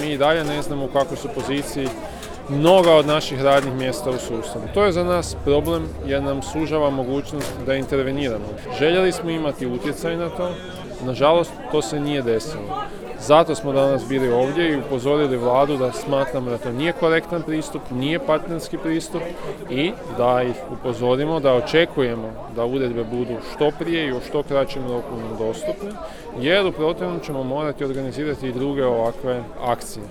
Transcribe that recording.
mi i dalje ne znamo u kakvoj su poziciji mnoga od naših radnih mjesta u sustavu. To je za nas problem jer nam sužava mogućnost da interveniramo. Željeli smo imati utjecaj na to, nažalost to se nije desilo. Zato smo danas bili ovdje i upozorili vladu da smatramo da to nije korektan pristup, nije partnerski pristup i da ih upozorimo, da očekujemo da uredbe budu što prije i u što kraćem roku dostupne, jer u protivnom ćemo morati organizirati i druge ovakve akcije.